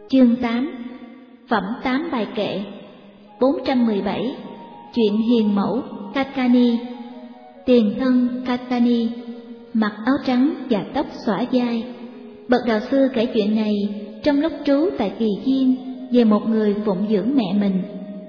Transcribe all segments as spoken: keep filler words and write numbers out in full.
Chương tám. Phẩm tám bài kệ. Bốn trăm mười bảy. Chuyện hiền mẫu Katani. Tiền thân Katani, mặc áo trắng và tóc xõa vai. Bậc đạo sư kể chuyện này trong lúc trú tại Kỳ Viên về một người phụng dưỡng mẹ mình.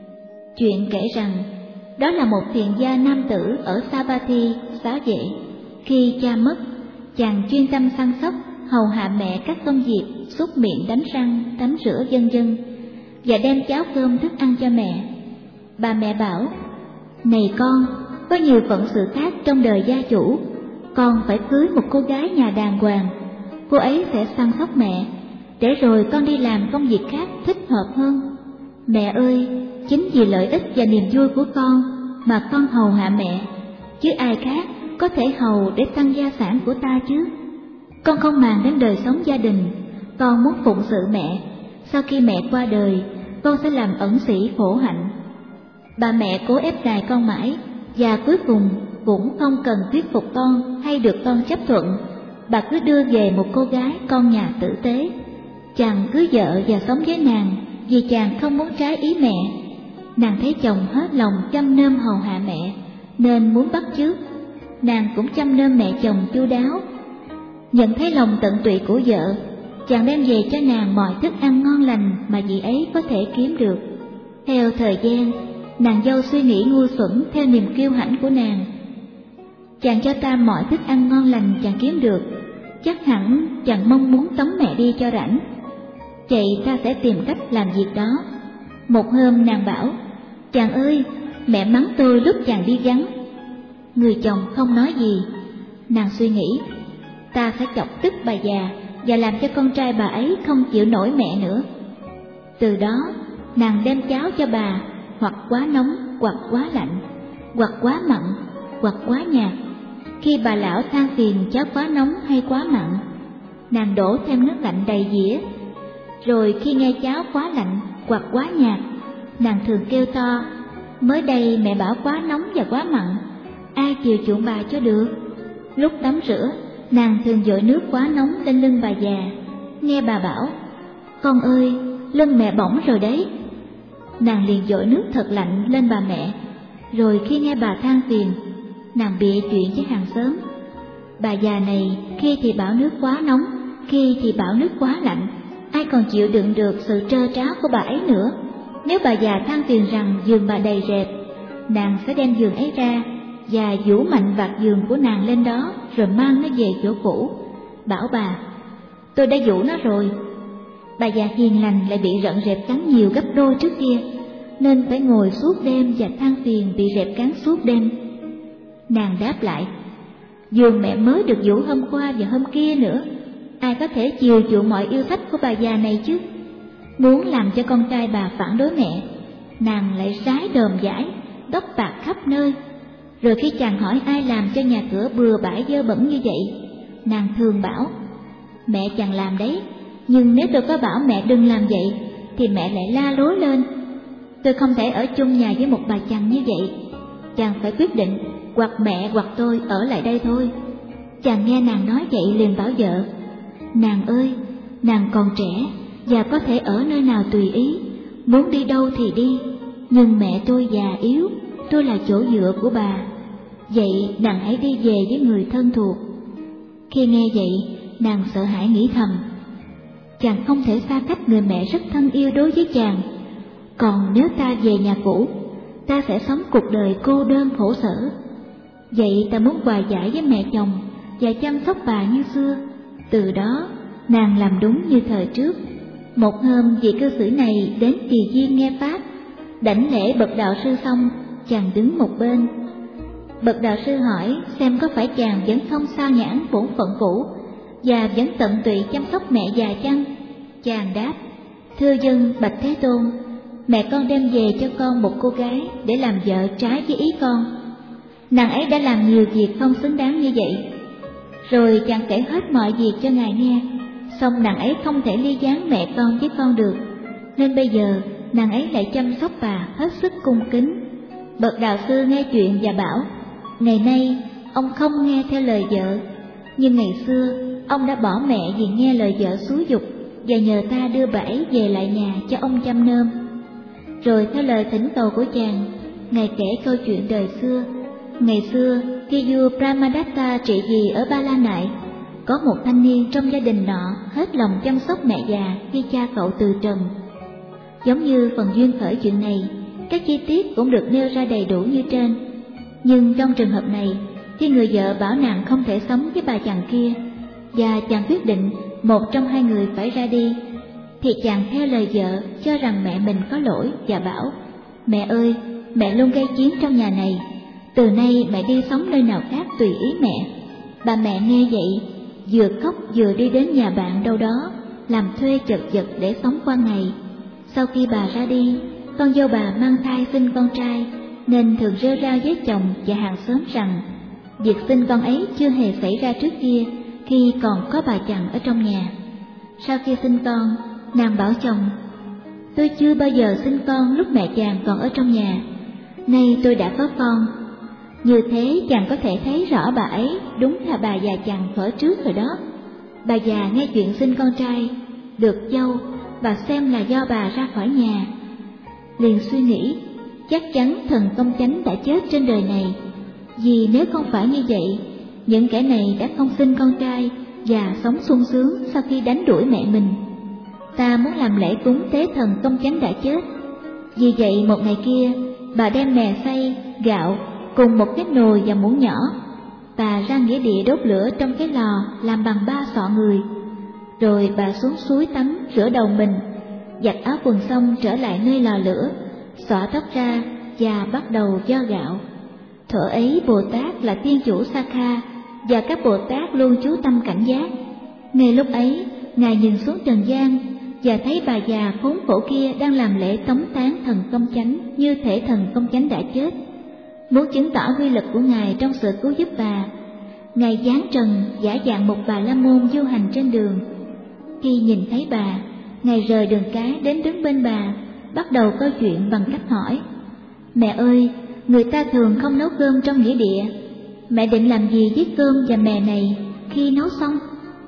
Chuyện kể rằng đó là một thiền gia nam tử ở Savatthi, xá vệ. Khi cha mất, chàng chuyên tâm săn sóc, hầu hạ mẹ các công việc súc miệng, đánh răng, tắm rửa vân vân, và đem cháo cơm thức ăn cho mẹ. Bà mẹ bảo: "Này con, có nhiều phận sự khác trong đời gia chủ, con phải cưới một cô gái nhà đàng hoàng. Cô ấy sẽ săn sóc mẹ, để rồi con đi làm công việc khác thích hợp hơn. Mẹ ơi, chính vì lợi ích và niềm vui của con mà con hầu hạ mẹ, chứ ai khác có thể hầu để tăng gia sản của ta chứ? Con không màng đến đời sống gia đình, con muốn phụng sự mẹ. Sau khi mẹ qua đời, con sẽ làm ẩn sĩ phổ hạnh." Bà mẹ cố ép nài con mãi, và cuối cùng cũng không cần thuyết phục con hay được con chấp thuận. Bà cứ đưa về một cô gái con nhà tử tế. Chàng cưới vợ và sống với nàng vì chàng không muốn trái ý mẹ. Nàng thấy chồng hết lòng chăm nom hầu hạ mẹ nên muốn bắt chước. Nàng cũng chăm nom mẹ chồng chu đáo. Nhận thấy lòng tận tụy của vợ, chàng đem về cho nàng mọi thức ăn ngon lành mà chị ấy có thể kiếm được. Theo thời gian, nàng dâu suy nghĩ ngu xuẩn theo niềm kiêu hãnh của nàng. "Chàng cho ta mọi thức ăn ngon lành chàng kiếm được, chắc hẳn chàng mong muốn tống mẹ đi cho rảnh. Vậy ta sẽ tìm cách làm việc đó." Một hôm nàng bảo: "Chàng ơi, mẹ mắng tôi lúc chàng đi vắng." Người chồng không nói gì. Nàng suy nghĩ: ta sẽ chọc tức bà già và làm cho con trai bà ấy không chịu nổi mẹ nữa. Từ đó nàng đem cháo cho bà, hoặc quá nóng, hoặc quá lạnh, hoặc quá mặn, hoặc quá nhạt. Khi bà lão than phiền cháo quá nóng hay quá mặn, nàng đổ thêm nước lạnh đầy dĩa. Rồi khi nghe cháo quá lạnh hoặc quá nhạt, nàng thường kêu to: "Mới đây mẹ bảo quá nóng và quá mặn, ai chiều chuộng bà cho được?" Lúc tắm rửa, nàng thường dội nước quá nóng lên lưng bà già. Nghe bà bảo: "Con ơi, lưng mẹ bỏng rồi đấy." Nàng liền dội nước thật lạnh lên bà mẹ. Rồi khi nghe bà than phiền, nàng bịa chuyện với hàng xóm. Bà già này khi thì bảo nước quá nóng, khi thì bảo nước quá lạnh, ai còn chịu đựng được sự trơ tráo của bà ấy nữa. Nếu bà già than phiền rằng giường bà đầy rệp, nàng sẽ đem giường ấy ra và vũ mạnh vạt giường của nàng lên đó, rồi mang nó về chỗ cũ, bảo bà: "Tôi đã vũ nó rồi." Bà già hiền lành lại bị rận rệp cắn nhiều gấp đôi trước kia, nên phải ngồi suốt đêm và than phiền bị rệp cắn suốt đêm. Nàng đáp lại: "Giường mẹ mới được vũ hôm qua và hôm kia nữa, ai có thể chiều chuộng mọi yêu thích của bà già này chứ?" Muốn làm cho con trai bà phản đối mẹ, nàng lại rái đờm dãi, đốc bạc khắp nơi. Rồi khi chàng hỏi ai làm cho nhà cửa bừa bãi dơ bẩn như vậy, nàng thường bảo: "Mẹ chàng làm đấy, nhưng nếu tôi có bảo mẹ đừng làm vậy thì mẹ lại la lối lên. Tôi không thể ở chung nhà với một bà chằn như vậy. Chàng phải quyết định, hoặc mẹ hoặc tôi ở lại đây thôi." Chàng nghe nàng nói vậy liền bảo vợ: "Nàng ơi, nàng còn trẻ và có thể ở nơi nào tùy ý, muốn đi đâu thì đi, nhưng mẹ tôi già yếu, tôi là chỗ dựa của bà. Vậy nàng hãy đi về với người thân thuộc." Khi nghe vậy, nàng sợ hãi nghĩ thầm: chàng không thể xa cách người mẹ rất thân yêu đối với chàng. Còn nếu ta về nhà cũ, ta sẽ sống cuộc đời cô đơn khổ sở. Vậy ta muốn hòa giải với mẹ chồng và chăm sóc bà như xưa. Từ đó nàng làm đúng như thời trước. Một hôm vị cư sĩ này đến Kỳ Viên nghe pháp. Đảnh lễ bậc đạo sư xong, chàng đứng một bên. Bậc đạo sư hỏi xem có phải chàng vẫn không sao nhãng bổn phận cũ và vẫn tận tụy chăm sóc mẹ già chăng? Chàng đáp: "Thưa dân bạch Thế Tôn, mẹ con đem về cho con một cô gái để làm vợ trái với ý con. Nàng ấy đã làm nhiều việc không xứng đáng như vậy." Rồi chàng kể hết mọi việc cho ngài nghe. Xong nàng ấy không thể ly gián mẹ con với con được, nên bây giờ nàng ấy lại chăm sóc bà hết sức cung kính. Bậc đạo sư nghe chuyện và bảo: "Ngày nay ông không nghe theo lời vợ, nhưng ngày xưa ông đã bỏ mẹ vì nghe lời vợ xúi giục và nhờ ta đưa bà ấy về lại nhà cho ông chăm nom. Rồi theo lời thỉnh cầu của chàng, ngài kể câu chuyện đời xưa. Ngày xưa, khi vua Brahmadatta trị vì ở Ba La Nại, có một thanh niên trong gia đình nọ hết lòng chăm sóc mẹ già khi cha cậu từ trần. Giống như phần duyên khởi chuyện này, các chi tiết cũng được nêu ra đầy đủ như trên. Nhưng trong trường hợp này, khi người vợ bảo nàng không thể sống với bà chàng kia, và chàng quyết định một trong hai người phải ra đi, thì chàng theo lời vợ cho rằng mẹ mình có lỗi và bảo: mẹ ơi, mẹ luôn gây chiến trong nhà này, từ nay mẹ đi sống nơi nào khác tùy ý mẹ. Bà mẹ nghe vậy, vừa khóc vừa đi đến nhà bạn đâu đó, làm thuê chật vật để sống qua ngày. Sau khi bà ra đi, con dâu bà mang thai sinh con trai, nên thường rêu rao với chồng và hàng xóm rằng việc sinh con ấy chưa hề xảy ra trước kia khi còn có bà chằn ở trong nhà. Sau khi sinh con, nàng bảo chồng: tôi chưa bao giờ sinh con lúc mẹ chàng còn ở trong nhà, nay tôi đã có con. Như thế chàng có thể thấy rõ bà ấy đúng là bà già chằn thuở trước rồi đó. Bà già nghe chuyện sinh con trai được dâu và xem là do bà ra khỏi nhà, liền suy nghĩ chắc chắn thần công chánh đã chết trên đời này, vì nếu không phải như vậy, những kẻ này đã không sinh con trai và sống sung sướng sau khi đánh đuổi mẹ mình. Ta muốn làm lễ cúng tế thần công chánh đã chết. Vì vậy một ngày kia, bà đem mè xay, gạo cùng một cái nồi và muỗng nhỏ, bà ra nghĩa địa đốt lửa trong cái lò làm bằng ba sọ người. Rồi bà xuống suối tắm rửa đầu mình, giặt áo quần xong trở lại nơi lò lửa, xõa tóc ra và bắt đầu vo gạo. Thuở ấy Bồ Tát là Thiên Chủ Sakha và các Bồ Tát luôn chú tâm cảnh giác. Ngay lúc ấy, ngài nhìn xuống trần gian và thấy bà già khốn khổ kia đang làm lễ tống tán thần công chánh như thể thần công chánh đã chết. Muốn chứng tỏ quy lực của ngài trong sự cứu giúp bà, ngài giáng trần giả dạng một bà la môn du hành trên đường. Khi nhìn thấy bà, ngài rời đường cái đến đứng bên bà, bắt đầu câu chuyện bằng cách hỏi: mẹ ơi, người ta thường không nấu cơm trong nghĩa địa, mẹ định làm gì với cơm và mè này khi nấu xong?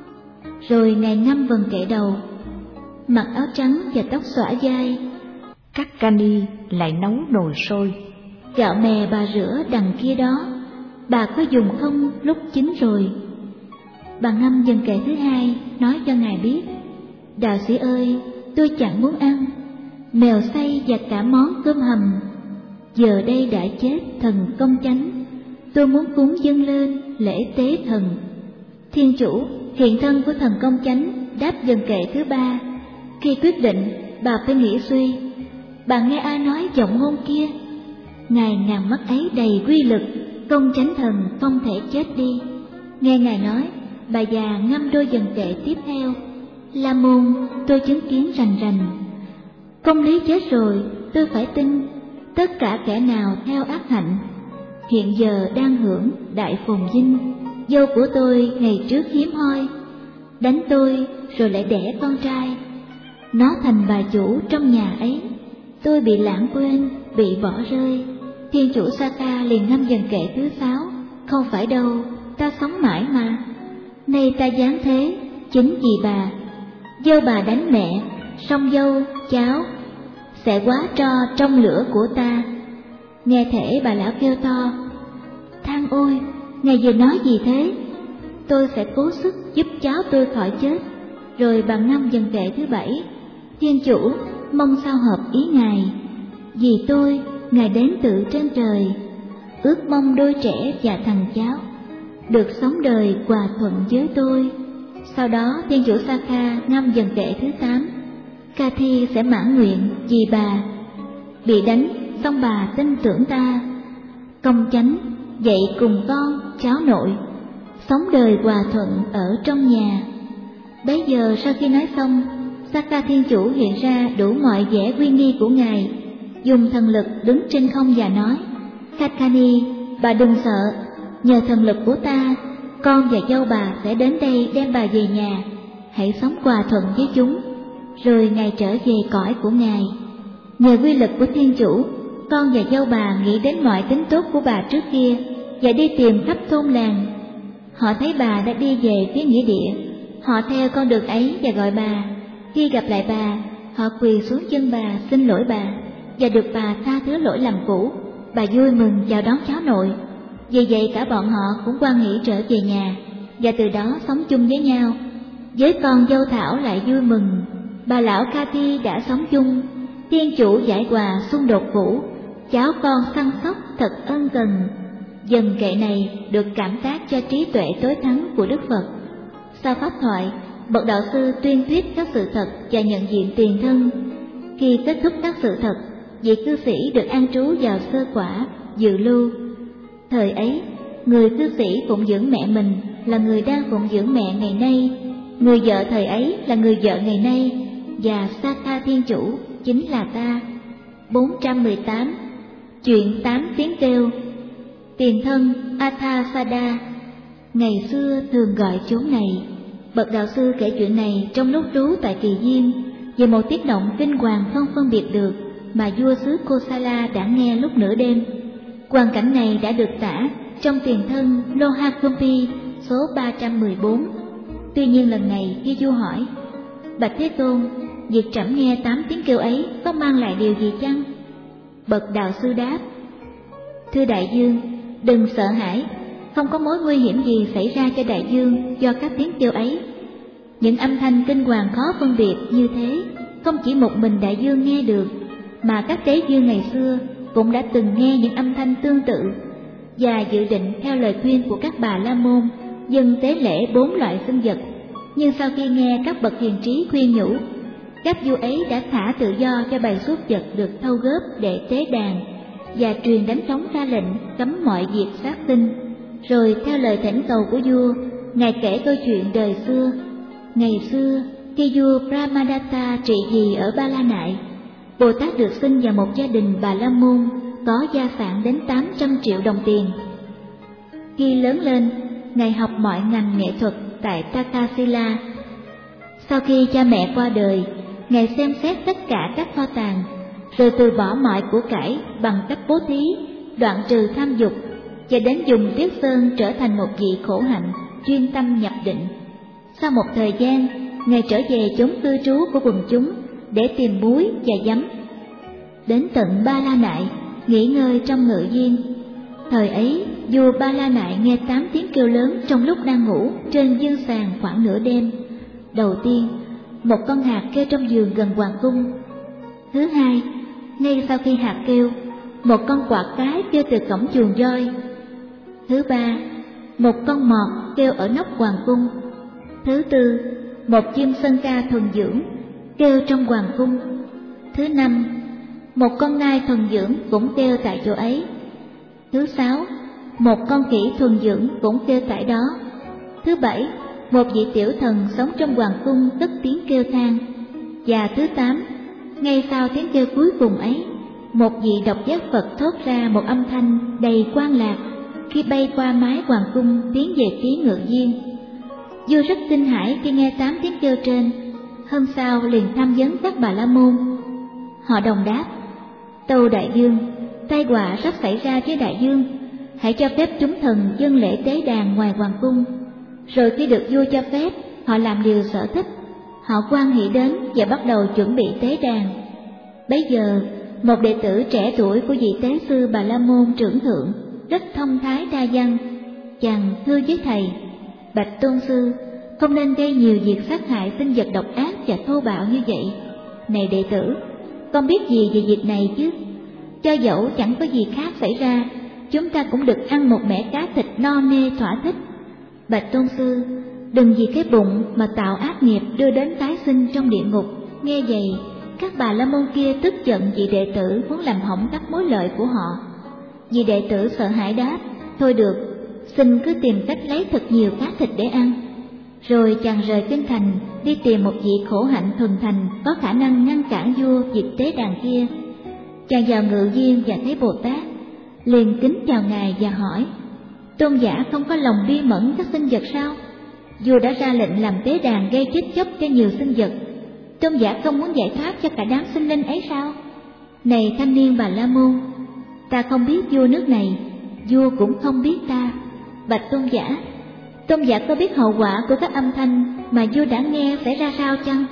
Rồi ngài ngâm vần kệ đầu, mặc áo trắng và tóc xõa vai. Kakkani lại nấu nồi sôi. Gạo mè bà rửa đằng kia đó, bà có dùng không lúc chín rồi? Bà ngâm vần kệ thứ hai, nói cho ngài biết: đạo sĩ ơi, tôi chẳng muốn ăn mèo xay và cả món cơm hầm. Giờ đây đã chết thần công chánh, tôi muốn cúng dâng lên lễ tế thần. Thiên Chủ, hiện thân của thần công chánh, đáp vần kệ thứ ba. Khi quyết định, bà phải nghĩ suy. Bà nghe ai nói giọng ngôn kia? Ngài ngàn mắt ấy đầy quy lực, công chánh thần không thể chết đi. Nghe ngài nói, bà già ngâm đôi vần kệ tiếp theo: La môn, tôi chứng kiến rành rành. Công lý chết rồi, tôi phải tin. Tất cả kẻ nào theo ác hạnh, hiện giờ đang hưởng đại phồn vinh. Dâu của tôi ngày trước hiếm hoi, đánh tôi rồi lại đẻ con trai. Nó thành bà chủ trong nhà ấy, tôi bị lãng quên, bị bỏ rơi. Thiên Chủ Sakha liền ngâm vần kệ thứ sáu: không phải đâu, ta sống mãi mà. Nay ta giáng thế, chính vì bà. Dâu bà đánh mẹ, song dâu, cháu sẽ quá tro trong lửa của ta. Nghe thể bà lão kêu to: than ôi, ngài vừa nói gì thế? Tôi sẽ cố sức giúp cháu tôi khỏi chết. Rồi bà ngâm vần kệ thứ bảy: Thiên Chủ, mong sao hợp ý ngài. Vì tôi, ngài đến từ trên trời, ước mong đôi trẻ và thằng cháu được sống đời hòa thuận với tôi. Sau đó Thiên Chủ Sakha ngâm vần kệ thứ tám: Kathi sẽ mãn nguyện vì bà. Bị đánh, xong bà tin tưởng ta. Công chánh, dạy cùng con, cháu nội, sống đời hòa thuận ở trong nhà. Bấy giờ sau khi nói xong, Sakha Thiên Chủ hiện ra đủ mọi vẻ uy nghi của ngài, dùng thần lực đứng trên không và nói: Kakkani, bà đừng sợ, nhờ thần lực của ta, con và dâu bà sẽ đến đây đem bà về nhà, hãy sống hòa thuận với chúng. Rồi ngài trở về cõi của ngài. Nhờ quy lực của Thiên Chủ, con và dâu bà nghĩ đến mọi tính tốt của bà trước kia và đi tìm khắp thôn làng. Họ thấy bà đã đi về phía nghĩa địa, họ theo con đường ấy và gọi bà: Khi gặp lại bà, họ quỳ xuống chân bà xin lỗi bà, và được bà tha thứ lỗi lầm cũ. Bà vui mừng chào đón cháu nội. Vì vậy cả bọn họ cũng hoan hỉ trở về nhà, và từ đó sống chung với nhau. Với con dâu Thảo lại vui mừng, bà lão Cathy đã sống chung. Thiên chủ giải hòa xung đột cũ, cháu con săn sóc thật ân cần. Dần kệ này được cảm tác cho trí tuệ tối thắng của Đức Phật. Sau pháp thoại, bậc đạo sư tuyên thuyết các sự thật và nhận diện tiền thân. Khi kết thúc các sự thật, vị cư sĩ được an trú vào sơ quả dự lưu. Thời ấy, người cư sĩ phụng dưỡng mẹ mình là người đang phụng dưỡng mẹ ngày nay, người vợ thời ấy là người vợ ngày nay, và Sakha Thiên Chủ chính là ta. bốn trăm mười tám. Chuyện tám tiếng kêu. Tiền thân Athasada ngày xưa thường gọi chốn này. Bậc đạo sư kể chuyện này trong lúc trú tại Kỳ Viên về một tiết động kinh hoàng không phân biệt được mà vua xứ Kosala đã nghe lúc nửa đêm. Hoàn cảnh này đã được tả trong tiền thân Lohakumpi số ba trăm mười bốn. Tuy nhiên lần này khi vua hỏi: Bạch Thế Tôn, việc trẫm nghe tám tiếng kêu ấy có mang lại điều gì chăng? Bậc đạo sư đáp: Thưa đại vương, đừng sợ hãi, không có mối nguy hiểm gì xảy ra cho đại vương do các tiếng kêu ấy. Những âm thanh kinh hoàng khó phân biệt như thế không chỉ một mình đại vương nghe được, mà các đế vương ngày xưa cũng đã từng nghe những âm thanh tương tự, và dự định theo lời khuyên của các bà la môn dâng tế lễ bốn loại sinh vật. Nhưng sau khi nghe các bậc hiền trí khuyên nhủ, các vua ấy đã thả tự do cho bầy súc vật được thâu góp để tế đàn, và truyền đánh trống ra lệnh cấm mọi việc sát sinh. Rồi theo lời thỉnh cầu của vua, ngài kể câu chuyện đời xưa. Ngày xưa, khi vua Brahmadatta trị vì ở Ba La Nại, Bồ Tát được sinh vào một gia đình Bà La Môn có gia sản đến tám trăm triệu đồng tiền. Khi lớn lên, ngài học mọi ngành nghệ thuật tại Takasila. Sau khi cha mẹ qua đời, ngài xem xét tất cả các kho tàng, rồi từ bỏ mọi của cải bằng cách bố thí, đoạn trừ tham dục, và đến dùng tuyết sơn trở thành một vị khổ hạnh chuyên tâm nhập định. Sau một thời gian, ngài trở về chốn cư trú của quần chúng để tìm muối và giấm. Đến tận Ba La Nại, nghỉ ngơi trong ngự viên. Thời ấy, vua Ba La Nại nghe tám tiếng kêu lớn trong lúc đang ngủ trên dương sàn khoảng nửa đêm. Đầu tiên, một con hạt kêu trong giường gần hoàng cung. Thứ hai, ngay sau khi hạt kêu, một con quạ cái kêu từ cổng chuồng voi. Thứ ba, một con mọt kêu ở nóc hoàng cung. Thứ tư, một chim sơn ca thuần dưỡng kêu trong hoàng cung. Thứ năm, một con nai thuần dưỡng cũng kêu tại chỗ ấy. Thứ sáu, một con khỉ thuần dưỡng cũng kêu tại đó. Thứ bảy, một vị tiểu thần sống trong hoàng cung cất tiếng kêu than. Và thứ tám, ngay sau tiếng kêu cuối cùng ấy, một vị độc giác Phật thốt ra một âm thanh đầy quan lạc khi bay qua mái hoàng cung tiến về phía ngự viên. Vua rất kinh hãi khi nghe tám tiếng kêu trên. Hôm sau liền tham vấn các bà la môn. Họ đồng đáp: Tâu đại vương, tai họa sắp xảy ra với đại vương, hãy cho phép chúng thần dâng lễ tế đàn ngoài hoàng cung. Rồi khi được vua cho phép, họ làm điều sở thích. Họ hoan hỷ đến và bắt đầu chuẩn bị tế đàn. Bấy giờ, một đệ tử trẻ tuổi của vị tế sư Bà La Môn trưởng thượng, rất thông thái đa văn, chàng thưa với thầy: Bạch tôn sư, không nên gây nhiều việc sát hại sinh vật độc ác và thô bạo như vậy. Này đệ tử, con biết gì về việc này chứ? Cho dẫu chẳng có gì khác xảy ra, chúng ta cũng được ăn một mẻ cá thịt no nê thỏa thích. Bạch tôn sư, đừng vì cái bụng mà tạo ác nghiệp đưa đến tái sinh trong địa ngục. Nghe vậy, các bà la môn kia tức giận vì đệ tử muốn làm hỏng các mối lợi của họ. Vì đệ tử sợ hãi đáp: Thôi được, xin cứ tìm cách lấy thật nhiều cá thịt để ăn. Rồi chàng rời kinh thành, đi tìm một vị khổ hạnh thuần thành có khả năng ngăn cản vua việc tế đàn kia. Chàng vào ngự viên và thấy Bồ Tát, liền kính chào ngài và hỏi: Tôn giả không có lòng bi mẫn các sinh vật sao? Vua đã ra lệnh làm tế đàn gây chết chóc cho nhiều sinh vật, tôn giả không muốn giải thoát cho cả đám sinh linh ấy sao? Này thanh niên Bà La Môn, ta không biết vua nước này, vua cũng không biết ta. Bạch tôn giả, tôn giả có biết hậu quả của các âm thanh mà vua đã nghe sẽ ra sao chăng?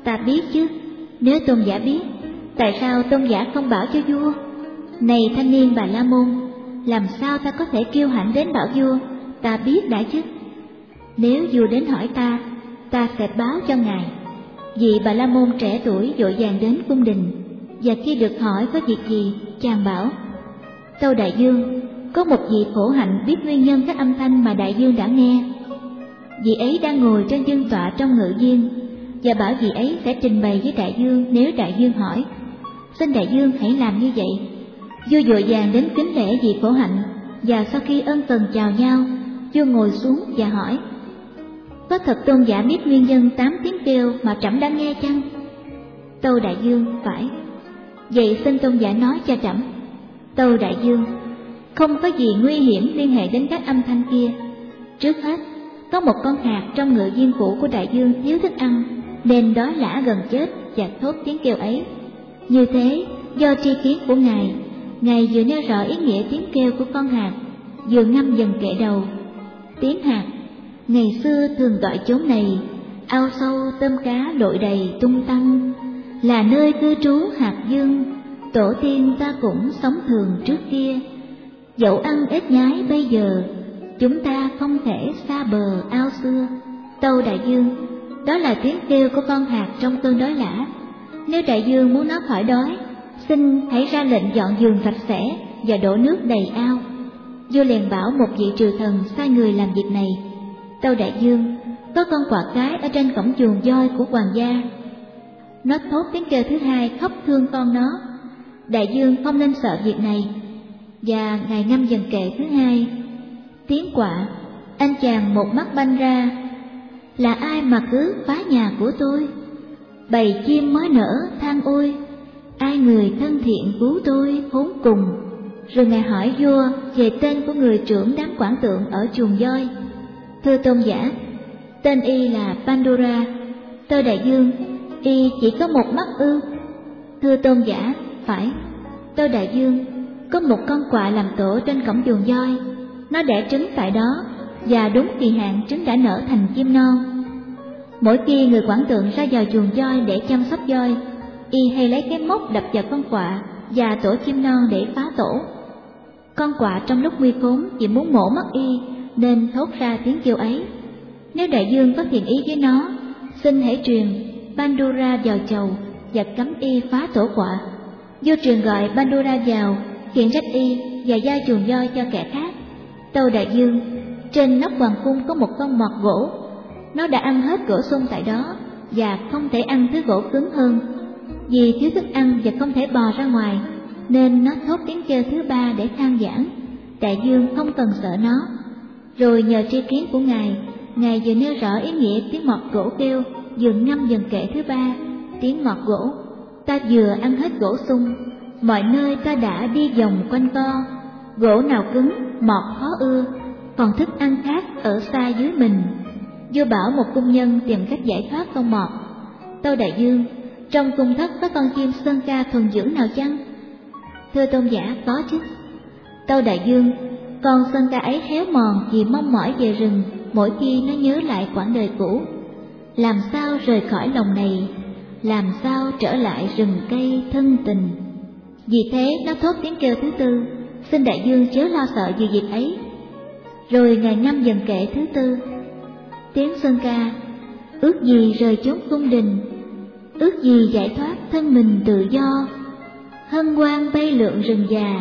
Ta biết chứ, nếu tôn giả biết, tại sao tôn giả không bảo cho vua? Này thanh niên Bà La Môn, làm sao ta có thể kiêu hãnh đến bảo vua, ta biết đã chứ? Nếu vua đến hỏi ta, ta sẽ báo cho ngài. Vị Bà La Môn trẻ tuổi vội vàng đến cung đình, và khi được hỏi có việc gì, chàng bảo: Tâu đại vương, có một vị khổ hạnh biết nguyên nhân các âm thanh mà đại vương đã nghe. Vị ấy đang ngồi trên vương tọa trong ngự viên, và bảo vị ấy sẽ trình bày với đại vương nếu đại vương hỏi. Xin đại vương hãy làm như vậy. Vua vội vàng đến kính lễ vị khổ hạnh, và sau khi ân cần chào nhau, vua ngồi xuống và hỏi: Có thật tôn giả biết nguyên nhân tám tiếng kêu mà trẫm đã nghe chăng? Tâu đại vương: Phải. Vậy xin tôn giả nói cho trẫm. Tâu đại vương: Không có gì nguy hiểm liên hệ đến các âm thanh kia. Trước hết, có một con hạt trong ngự viên cũ của đại vương thiếu thức ăn, nên đói lả gần chết và thốt tiếng kêu ấy. Như thế, do tri kiến của ngài, ngài vừa nêu rõ ý nghĩa tiếng kêu của con hạt, vừa ngâm dần kệ đầu: Tiếng hạt, ngày xưa thường gọi chốn này, ao sâu tôm cá lội đầy tung tăng, là nơi cư trú hạt dương, tổ tiên ta cũng sống thường trước kia. Dẫu ăn ếch nhái bây giờ, chúng ta không thể xa bờ ao xưa. Tâu đại vương, đó là tiếng kêu của con hạt trong cơn đói lả. Nếu đại vương muốn nó khỏi đói, xin hãy ra lệnh dọn giường sạch sẽ và đổ nước đầy ao. Vua liền bảo một vị trừ thần sai người làm việc này. Tâu đại vương, có con quạ cái ở trên cổng chuồng voi của hoàng gia. Nó thốt tiếng kêu thứ hai khóc thương con nó. Đại vương không nên sợ việc này. Và ngài ngâm dần kệ thứ hai: Tiếng quạ, anh chàng một mắt banh ra, là ai mà cứ phá nhà của tôi? Bầy chim mới nở than ôi, ai người thân thiện cứu tôi khốn cùng. Rồi ngài hỏi vua về tên của người trưởng đám quản tượng ở chuồng voi. Thưa tôn giả, tên y là Pandora. Tâu đại vương, y chỉ có một mắt ư? Thưa tôn giả, phải. Tâu đại vương, có một con quạ làm tổ trên cổng chuồng voi. Nó đẻ trứng tại đó, và đúng kỳ hạn trứng đã nở thành chim non. Mỗi khi người quản tượng ra vào chuồng voi để chăm sóc voi, y hay lấy cái móc đập vào con quạ và tổ chim non để phá tổ. Con quạ trong lúc nguy khốn chỉ muốn mổ mắt y, nên thốt ra tiếng kêu ấy. Nếu đại vương có thiện ý với nó, xin hãy truyền Pandora vào chầu và cấm y phá tổ quạ. Vua truyền gọi Pandora vào, khiển trách y và giao chuồng voi cho kẻ khác. Tâu đại vương, trên nóc hoàng cung có một con mọt gỗ. Nó đã ăn hết gỗ sung tại đó và không thể ăn thứ gỗ cứng hơn. Vì thiếu thức ăn và không thể bò ra ngoài, nên nó thốt tiếng kêu thứ ba để than vãn. Đại vương không cần sợ nó. Rồi nhờ tri kiến của ngài, ngài vừa nêu rõ ý nghĩa tiếng mọt gỗ kêu, vừa ngâm dần kệ thứ ba: Tiếng mọt gỗ, ta vừa ăn hết gỗ sung, mọi nơi ta đã đi vòng quanh co. Gỗ nào cứng, mọt khó ưa, còn thức ăn khác ở xa dưới mình. Vua bảo một cung nhân tìm cách giải thoát con mọt. Tâu đại vương, trong cung thất có con chim sơn ca thuần dưỡng nào chăng? Thưa tôn giả, có chứ. Tâu đại vương, con sơn ca ấy héo mòn vì mong mỏi về rừng mỗi khi nó nhớ lại quãng đời cũ. Làm sao rời khỏi lòng này, làm sao trở lại rừng cây thân tình. Vì thế nó thốt tiếng kêu thứ tư: Xin đại vương chớ lo sợ vì việc ấy. Rồi ngài ngâm dần kệ thứ tư: Tiếng sơn ca, ước gì rời chốn cung đình, ước gì giải thoát thân mình tự do. Hân hoan bay lượn rừng già,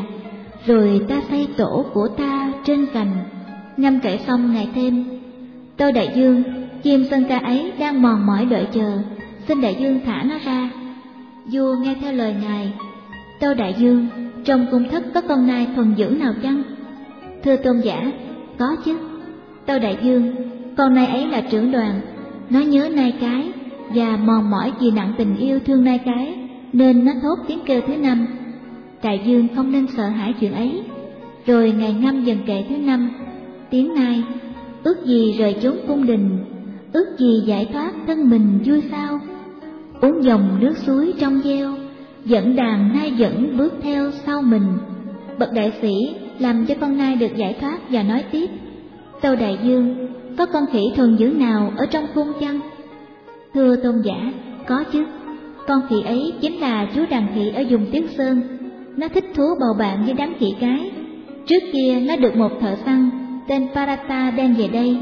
rồi ta xây tổ của ta trên cành. Ngâm kệ xong ngài thêm: Tâu đại vương, chim sơn ca ấy đang mòn mỏi đợi chờ, xin đại vương thả nó ra. Vua nghe theo lời ngài. Tâu đại vương, trong cung thất có con nai thuần dưỡng nào chăng? Thưa tôn giả, có chứ. Tâu đại vương, con nai ấy là trưởng đoàn, nó nhớ nai cái và mòn mỏi vì nặng tình yêu thương nai cái, nên nó thốt tiếng kêu thứ năm. Đại vương không nên sợ hãi chuyện ấy. Rồi ngài ngâm dần kệ thứ năm: Tiếng nai, ước gì rời chốn cung đình, ước gì giải thoát thân mình vui sao. Uống dòng nước suối trong veo, dẫn đàn nai dẫn bước theo sau mình. Bậc đại sĩ làm cho con nai được giải thoát và nói tiếp: Tâu đại vương, có con khỉ thuần dưỡng nào ở trong cung chăng? Thưa tôn giả, Có chứ, con khỉ ấy chính là chú đàn khỉ ở vùng Tuyết Sơn. Nó thích thú bầu bạn với đám khỉ cái. Trước kia nó được một thợ săn tên Parata đem về đây.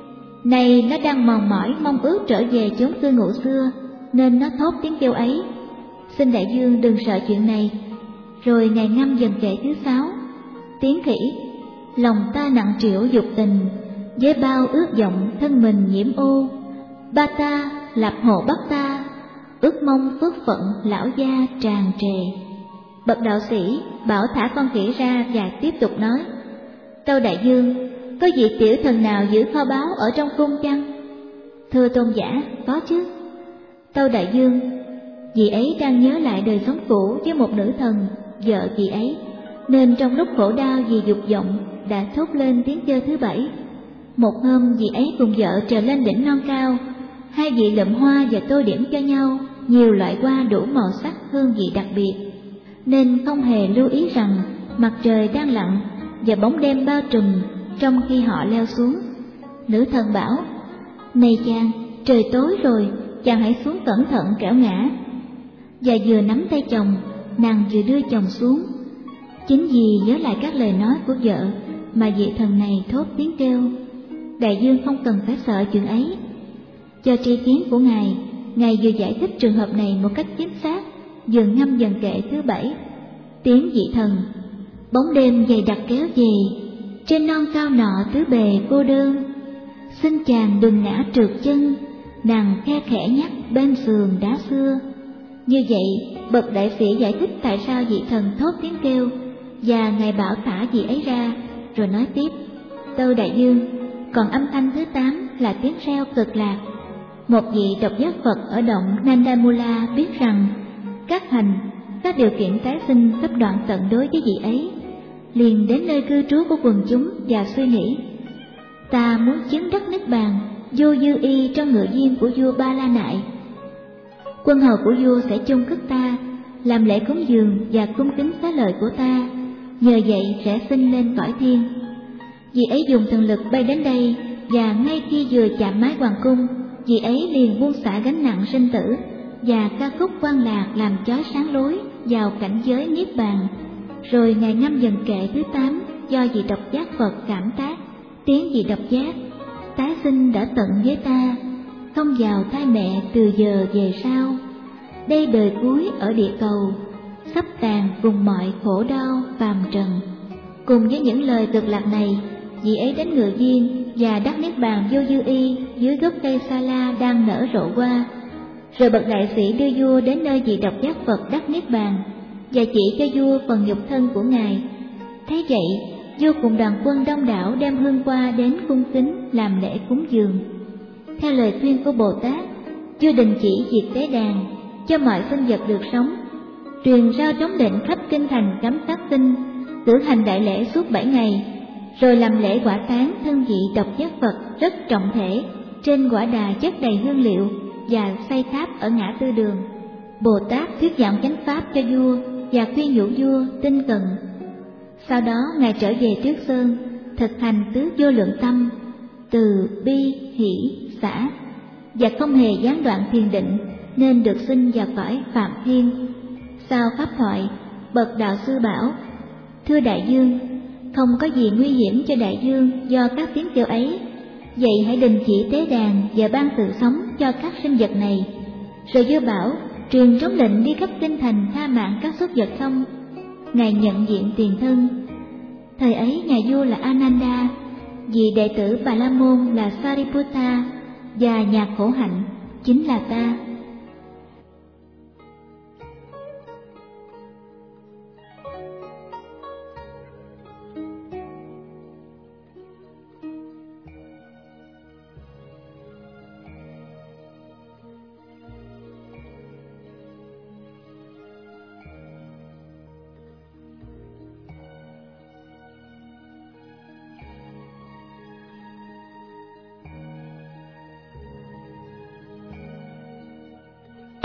Này nó đang mòn mỏi mong ước trở về chốn cư ngụ xưa, nên nó thốt tiếng kêu ấy. Xin đại dương đừng sợ chuyện này. Rồi ngài ngâm dần kệ thứ sáu. Tiếng khỉ: lòng ta nặng trĩu dục tình, với bao ước vọng thân mình nhiễm ô. Ba ta lập hộ bắt ta, ước mong phước phận lão gia tràn trề. Bậc đạo sĩ bảo thả con khỉ ra và tiếp tục nói: Tâu đại dương, có vị tiểu thần nào giữ kho báu ở trong cung chăng? Thưa tôn giả, có chứ. Tâu đại dương, vị ấy đang nhớ lại đời sống cũ với một nữ thần, vợ vị ấy, nên trong lúc khổ đau vì dục vọng đã thốt lên tiếng kêu thứ bảy. Một hôm vị ấy cùng vợ trèo lên đỉnh non cao, hai vị lượm hoa và tô điểm cho nhau nhiều loại hoa đủ màu sắc hương vị đặc biệt, nên không hề lưu ý rằng mặt trời đang lặn và bóng đêm bao trùm trong khi họ leo xuống. Nữ thần bảo: Này chàng, trời tối rồi, chàng hãy xuống cẩn thận kẻo ngã. Và vừa nắm tay chồng, nàng vừa đưa chồng xuống. Chính vì nhớ lại các lời nói của vợ mà vị thần này thốt tiếng kêu. Đại dương không cần phải sợ chuyện ấy. Cho tri kiến của ngài, ngài vừa giải thích trường hợp này một cách chính xác, vừa ngâm dần kệ thứ bảy. Tiếng vị thần: Bóng đêm dày đặc kéo về, trên non cao nọ tứ bề cô đơn. Xin chàng đừng ngã trượt chân, nàng khe khẽ nhắc bên sườn đá xưa. Như vậy, bậc đại sĩ giải thích tại sao vị thần thốt tiếng kêu, và ngài bảo thả vị ấy ra, rồi nói tiếp: Tâu đại dương, còn âm thanh thứ tám là tiếng reo cực lạc. Một vị độc giác Phật ở động Nandamula biết rằng các hành, các điều kiện tái sinh sắp đoạn tận đối với vị ấy, liền đến nơi cư trú của quần chúng và suy nghĩ: Ta muốn chứng đắc niết bàn vô dư y trong ngự diêm của vua Ba La Nại. Quân hầu của vua sẽ chôn cất ta, làm lễ cúng dường và cung kính xá lợi của ta, nhờ vậy sẽ sinh lên cõi thiên. Vị ấy dùng thần lực bay đến đây, và ngay khi vừa chạm mái hoàng cung, vị ấy liền buông xả gánh nặng sinh tử và ca khúc quan lạc làm chói sáng lối vào cảnh giới niết bàn. Rồi ngài ngâm dần kệ thứ tám do vị độc giác Phật cảm tác. Tiếng vị độc giác: Tái sinh đã tận với ta, không vào thai mẹ từ giờ về sau. Đây đời cuối ở địa cầu, sắp tàn cùng mọi khổ đau phàm trần. Cùng với những lời cực lạc này, vị ấy đến ngự viên và đắc niết bàn vô dư y dưới gốc cây sa la đang nở rộ hoa. Rồi bậc đại sĩ đưa vua đến nơi vị độc giác Phật đắc niết bàn và chỉ cho vua phần nhục thân của ngài. Thế vậy, vua cùng đoàn quân đông đảo đem hương hoa đến cung kính làm lễ cúng dường. Theo lời khuyên của Bồ Tát, vua đình chỉ việc tế đàn, cho mọi sinh vật được sống, truyền rao trống lệnh khắp kinh thành cấm sát sinh, cử hành đại lễ suốt bảy ngày, rồi làm lễ quả táng thân vị độc giác Phật rất trọng thể trên quả đà chất đầy hương liệu và xây tháp ở ngã tư đường. Bồ Tát thuyết giảng chánh pháp cho vua và khuyên nhủ vua tinh cần. Sau đó ngài trở về Tuyết Sơn, thực hành tứ vô lượng tâm, từ bi hỷ xả, và không hề gián đoạn thiền định, nên được sinh vào cõi Phạm Thiên. Sau pháp thoại, bậc đạo sư bảo: Thưa đại dương, không có gì nguy hiểm cho đại dương do các tiếng kêu ấy. Vậy hãy đình chỉ tế đàn và ban sự sống cho các sinh vật này. Rồi vua bảo truyền trống lệnh đi khắp kinh thành tha mạng các súc vật xong, ngài nhận diện tiền thân. Thời ấy nhà vua là Ananda, vị đệ tử Bà La Môn là Sariputta, và nhà khổ hạnh chính là ta.